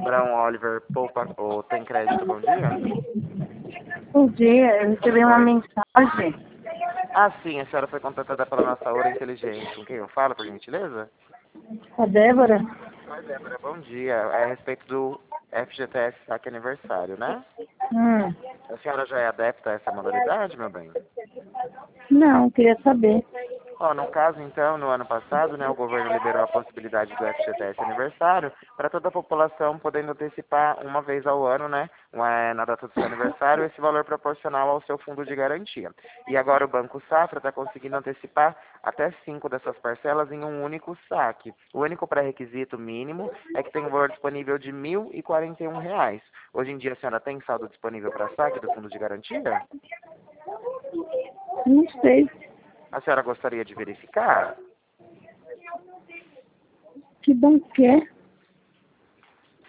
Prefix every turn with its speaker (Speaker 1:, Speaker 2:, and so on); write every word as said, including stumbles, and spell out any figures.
Speaker 1: Brown Oliver Poupa, ou Tem Crédito, bom dia?
Speaker 2: Bom dia, eu recebi uma mensagem.
Speaker 1: Ah, sim, a senhora foi contratada pela nossa Hora Inteligente. Com quem eu falo, por gentileza?
Speaker 2: A Débora?
Speaker 1: Oi, Débora, bom dia. É a respeito do F G T S Saque Aniversário, né?
Speaker 2: Hum,
Speaker 1: A senhora já é adepta a essa modalidade, meu bem?
Speaker 2: não, queria saber.
Speaker 1: Ó, no caso, então, no ano passado, né, o governo liberou a possibilidade do F G T S Aniversário para toda a população podendo antecipar uma vez ao ano, né, uma- na data do seu aniversário, esse valor proporcional ao seu fundo de garantia. E agora o Banco Safra está conseguindo antecipar até cinco dessas parcelas em um único saque. O único pré-requisito mínimo é que tem um valor disponível de mil e quarenta e um reais. Hoje em dia a senhora tem saldo disponível para saque do fundo de garantia?
Speaker 2: Não sei.
Speaker 1: A senhora gostaria de verificar?
Speaker 2: Que banco que é?